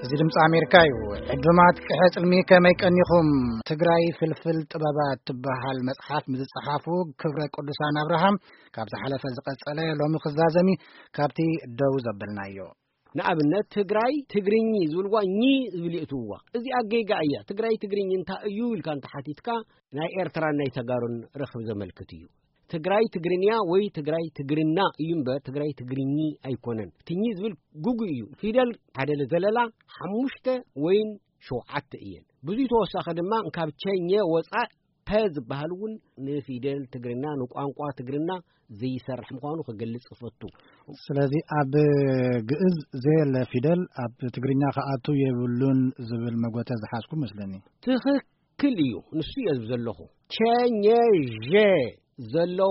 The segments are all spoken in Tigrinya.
زيدمت أمريكا عدمات كحصلمي كما يكنيكم تግራይ ፍልፍል ጥበባት ትበሃል መጽሐፍ ምዝጽሓፉ ክብረ ቅዱሳን አብርሃም ካብቲ ሓለፈ ዝቀጸለ ሎሚ ክዛዘሚ ካብቲ ደው ዘበልናዮ ንኣብነት ትግራይ ትግርኝ ዝብልዋ ኒ ዝብልእትዋ እዚ ኣገይጋ እያ ትግራይ ትግርኝ እንታይ እዩ ኢልካ እንተሓቲትካ ናይ ኤርትራ ናይ ተጋሩን ረኽብ ዘመልክት እዩ ትግራይ ትግርኛ ወይ ትግራይ ትግርና እዩ እምበር ትግራይ ትግርኝ ኣይኮነን ትኝ ዝብል ጉጉ እዩ ፊደል ሓደ ዘለላ 5 ወይ 7 እየን ብዙ ተወሳኸ ድማ ካብ ቸኘ ወፃእ ፐዝ ባህሉን ንፊደል ትግርና ንቋንቋ ትግርና ዘይሰርሕ ምዃኑ ክገልጽ ፈቱ ስለዚህ ኣብ ግዕዝ ዘለ ፊደል ኣብ ትግርኛ ከኣቱ የብሉን ዝብል መጎተ ዝሓስኩ መስለኒ ትክክል እዩ ንሱ እዩ ዘለኹ ቸኘ ጀ ዘለዎ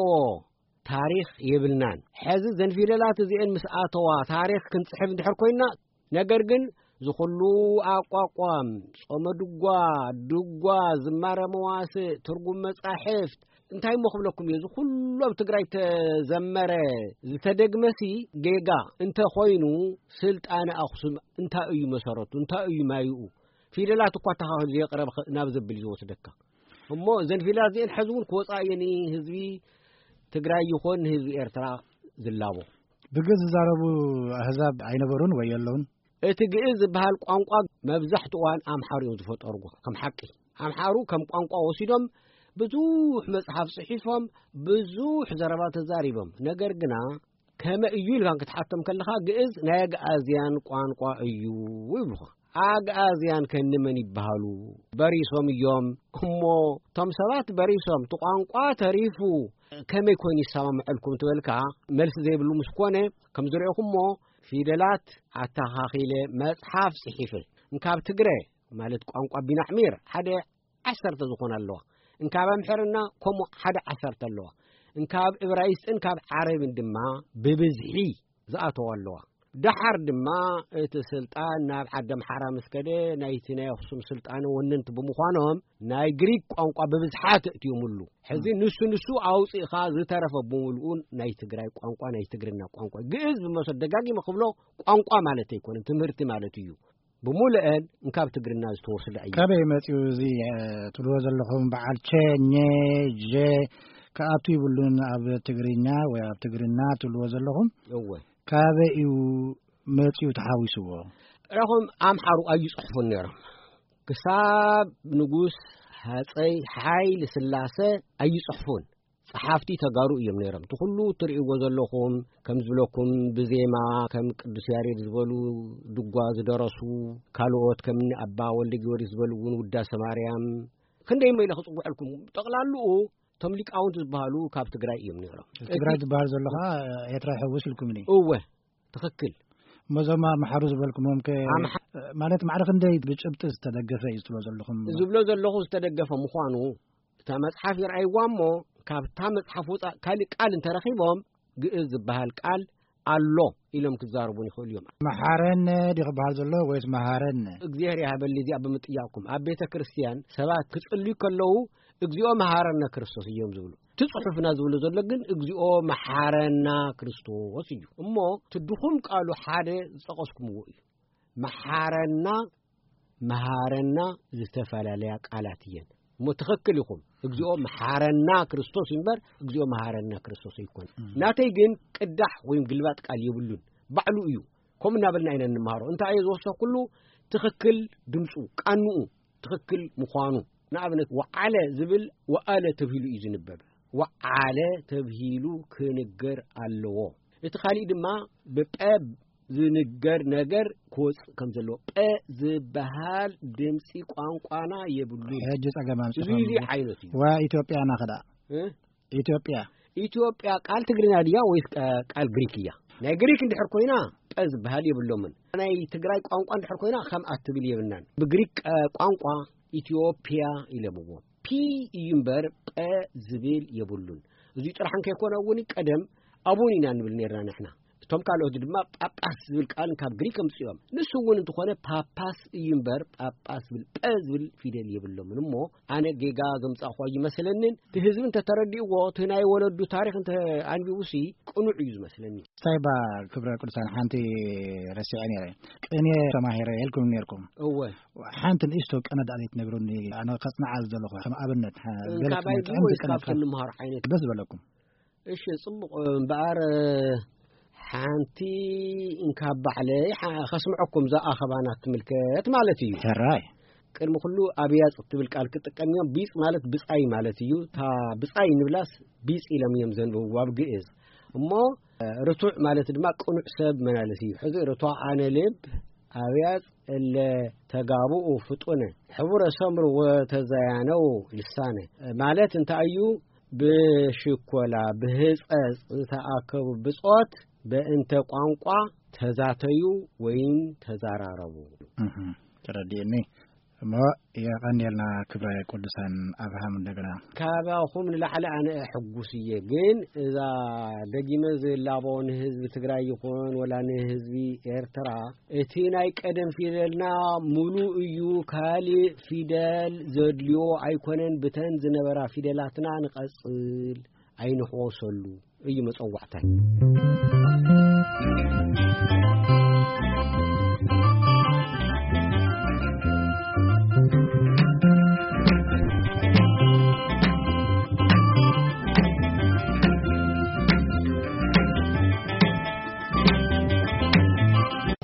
ታሪኽ የብልናን ሕዚ ዘንፊደላት እዚአን ምስኣተዋ ታሪኽ ክንጽሕፍ እንድሕር ኮይና ነገር ግን ዝኹሉ ኣቋቋም ጾመድጓ ድጓ ዝማረ መዋስ ትርጉም መጻሕፍት እንታይ መኽብለኩም እዩ ዝኹሉ ኣብ ትግራይ ተዘመረ ዝተደግመሲ ጌጋ እንተ ኮይኑ ስልጣነ ኣኽሱም እንታይ እዩ መሰረቱ እንታይ እዩ ማይኡ ፊደላት እኳ ተኻኽል የቅረብ ናብ ዘብል ዝወስደካ እሞ ዘንፊደላት እዚአን ሕዝውን ክወጻየኒ ህዝቢ ትግራይ ይኹን ህዝቢ ኤርትራ ዝላቦ ብግዕዝ ዝዛረቡ ኣህዛብ ኣይነበሩን ወይ የለውን እቲ ግዕዝ ዝበሃል ቋንቋ መብዛሕትኡን ኣምሓሩ ዝፈጠርዎ ከም ሓቂ ኣምሓሩ ከም ቋንቋ ወሲዶም ብዙሕ መጽሓፍ ጽሒፎም ብዙሕ ዘረባ ተዛሪቦም ነገር ግና ከመ እዩ ኢልካን ክትሓተም ከለኻ ግዕዝ ናይ ኣግኣዝያን ቋንቋ እዩ ይብልኻ ኣግኣዝያን ከንመን ይበሃሉ በሪሶም እዮም እሞ ቶም ሰባት በሪሶም ቋንቋ ተሪፉ ከመይ ኮይኑ ይሰማምዐልኩም ትበልካ መልስ ዘይብሉ ምስኮነ ከም ዝርአኹሞ ፊደላት ኣተኻኺለ መጽሓፍ ጽሒፈ እንካብ ትግረ ማለት ቋንቋ ቢናሕሚር ሓደ 10 ዝኾነ ኣለዋ እንካብ ኣምሕርና ከም ሓደ 10 ኣለዋ እንካብ ዕብራይስጥን ካብ ዓረብን ድማ ብብዝሒ ዝኣተው ኣለዋ ደሓር ድማ እቲ ስልጣን ናብ ዓዲ ኣምሓራ መስከደ ናይቲ ናይ ኣኽሱም ስልጣን ወነንቲ ብምዃኖም ናይ ግሪክ ቋንቋ ብብዝሓት እትይሙሉ ሕዚ ንሱ ኣውፂኻ ዝተረፈ ብምሉኡን ናይ ትግራይ ቋንቋ ናይ ትግርና ቋንቋ ግዕዝ ብመሰል ደጋጊመ ክብሎ ቋንቋ ማለት ኣይኮነን ትምህርቲ ማለት እዩ ብምሉአን እንካብ ትግርና ዝተወሰደ እዩ ካበይ መጽኡ እዚ ትልዎ ዘለኹም በዓል ቸኘ ጀ ከኣቱ ይብሉን ኣብ ትግርኛ ወይ ኣብ ትግርና ትልዎ ዘለኹም እወ ካበይ መጽኡ ተሓዊስዎ ረኹም ኣምሓሩ ኣይጽሕፉን ነይሮም ክሳብ ንጉስ ሃፀይ ሃይለ ስላሴ ኣይጽሕፉን ጸሓፍቲ ተጋሩ እዮም ነይሮም ትኹሉ ትርእይዎ ዘለኹም ከም ዝብለኩም ብዜማ ከም ቅዱስ ያሬድ ዝበሉ ድጓ ዝደረሱ ካልኦት ከም ኣባ ወልደ ጊዮርጊስ ዝበሉውን ውዳሴ ማርያም ክንደይ መይለ ክጽውዐልኩም ጠቕላልኡ ቶም ሊቃውንት ዝበሃሉ ካብ ትግራይ እዮም ነይሮም ትግራይ ዝበሃል ዘለኻ ኤርትራ ሕውስ ኢልኩምኒ እወ ትኽክል መዞማ መሓሩ ዝበልኩሞም ማለት ማዕረኽ እንደይ ብጭብጥ ዝተደገፈ እዩ ዝብሎ ዘለኹም ዝብሎ ዘለኹ ዝተደገፈ ምዃኑ እታ መጽሓፍ ይርአይዋ እሞ ካብታ መጽሓፍ ወፃእ ካልእ ቃል እንተረኺቦም ግዕዝ ዝበሃል ቃል ኣሎ ኢሎም ክዛረቡን ይኽእሉ እዮም መሓረነ ዲኽበሃል ዘሎ ወይስ መሃረነ እግዚኣብሔር ይሃበል እዚኣ ብምጥያቅኩም ኣብ ቤተ ክርስቲያን ሰባት ክጽልዩ ከለዉ እግዚኦ መሃረና ክርስቶስ እዮም ዝብሉ ትጽሑፍና ዝብሉ ዘሎ ግን እግዚኦ መሃረና ክርስቶስ እዩ እሞ ትድኹም ቃሉ ሓደ ዝጠቐስኩምዎ እዩ መሃረና ዝተፈላለያ ቃላት እየን እሞ ትኽክል ኢኹም እግዚኦ መሃረና ክርስቶስ እምበር እግዚኦ መሃረና ክርስቶስ ኣይኮን ናተይ ግን ቅዳሕ ወይ ግልባጥ ቃል ይብሉን ባዕሉ እዩ ከም እናበልና ኢና እንመሃሮ እንታይ እዩ ዝወሰኽ ኩሉ ትኽክል ድምፁ ቃንኡ ትኽክል ምዃኑ ንኣብነት ወዓለ ዝብል ወአለ ተብሂሉ እዩ ዝንበብ ወዓለ ተብሂሉ ክንገር ኣለዎ እቲ ኻሊእ ድማ ብጰብ ዝንገር ነገር ክወፅ ከም ዘለዎ ጰ ዝበሃል ድምፂ ቋንቋና የብሉ ሕጂ ጸገማም እዚ ዓይነት እዩ ወኢትዮጵያ ናኸዳ ኢትዮጵያ ቃል ትግርኛ ድያ ወይስ ቃል ግሪክ እያ ናይ ግሪክ እንድሕር ኮይና ጰ ዝበሃል የብሎምን ናይ ትግራይ ቋንቋ እንድሕር ኮይና ከም ኣትብል የብልናን ብግሪክ ቋንቋ ኢትዮጵያ ኢለምዎ ፒ ይምበር ጰ ዝብል የብሉን እዚ ጥራሕን ከይኮነ እውን ቀደም ኣቡኒና ንብል ነርና ንሕና ቶም ካልኦት ድማ ጳጳስ ዝብል ቃል ካብ ግሪክ ከምጽዮም ንሱ እውን እንትኾነ ፓፓስ እዩምበር ጳጳስ ብል ጳዝብል ፊደል ይብሎም እሞ ኣነ ጌጋ ገምጻ ኾይ መስለንን ህዝብን ተተረዲእዎ ናይ ወለዱ ታሪኽ እንተ አንቢውሲ ቅኑዕ እዩ መስለኒ ሳይባ ክብረ ቅዱሳን ሓንቲ ረሲዐን ነረ ቅኔ ተማሂረ የልኩም ነርኩም እወ ሓንቲ ንእሽቶ ቀነዳ አለት ነግሩኒ ኣነ ከጽናዓል ዘለኹ ከም ኣብነት ገለጽ ካብቶም ንምሃር ዓይነት ደስ በለኩም እሺ ጽቡቕ እምበኣር ሓንቲ እንካብ ባሕለይ ኸስምዐኩም ዘኣኸባናት ትምልከት ማለት እዩ ሰራይ ቅድሚ ኩሉ ኣብያጽ ትብል ቃል ክጥቀምዮም ቢጽ ማለት ብጻይ ማለት እዩ ታ ብጻይ ንብላስ ቢጽ ኢሎም እዮም ዘንብቡ ኣብ ግእዝ እሞ ርቱዕ ማለት ድማ ቅኑዕ ሰብ ማለት እዩ ሕዚ ርቱዕ ኣነ ልብ ኣብያጽ እለ ተጋብኡ ፍጡነ ሕቡረ ሰምሩ ወተዘያነው ልሳነ ማለት እንታይ እዩ ብሽኮላ በህጸጽ ተኣከቡ ብጾት በእንተ ቋንቋ ተዛተዩ ወይም ተዛራረቡ ተረዲእኒ እሞ የቀኒልና ክብረ ቅዱሳን አብርሃም እንደገና ካባኹም ንላዕለ ኣነ ሕጉስ እየ ግን እዛ ደጊመ ዝላቦን ህዝቢ ትግራይ ይኹን ወላ ንህዝቢ ኤርትራ እቲ ናይ ቀደም ፊደልና ሙሉእ እዩ ካሊእ ፊደል ዘድልዮ ኣይኮነን ብተን ዝነበራ ፊደላትና ንቐጽል ኣይንሕወሰሉ እዩ መጸዋዕታይ